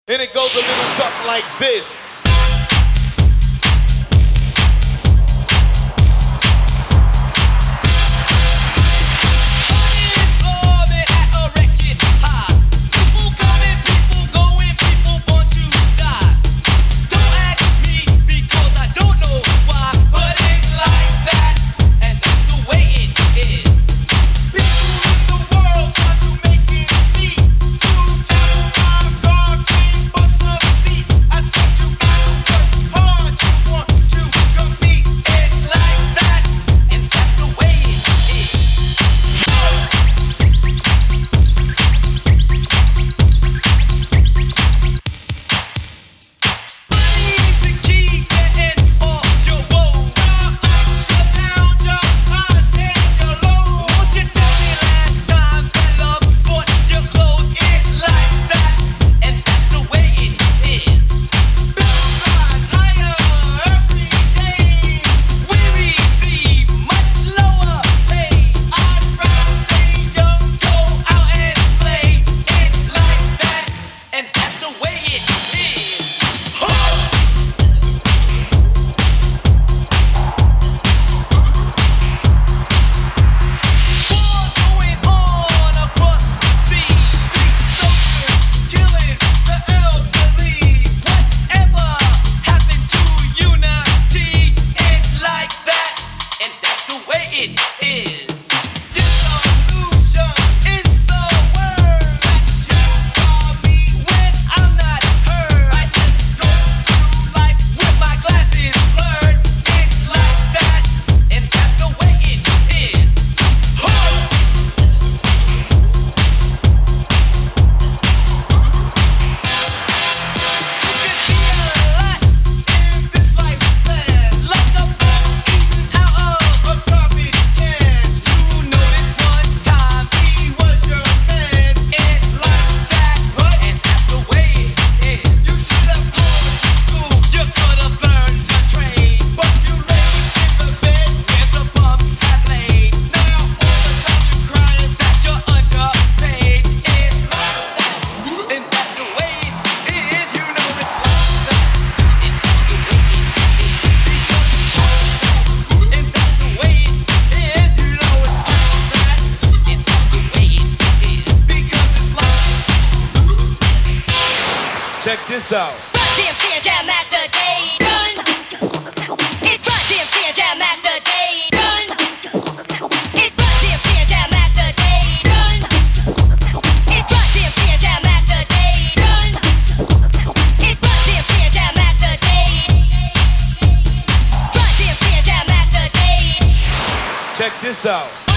And it goes a little something like this. Check this out. Run DMC and Jam Master Jay. Run. It's Run DMC and Jam Master Jay. Run. It's Run DMC and Jam Master Jay. Run. It's Run DMC and Jam Master Jay. Run. It's Run DMC and Jam Master Jay. Run DMC and Jam Master Jay. Check this out.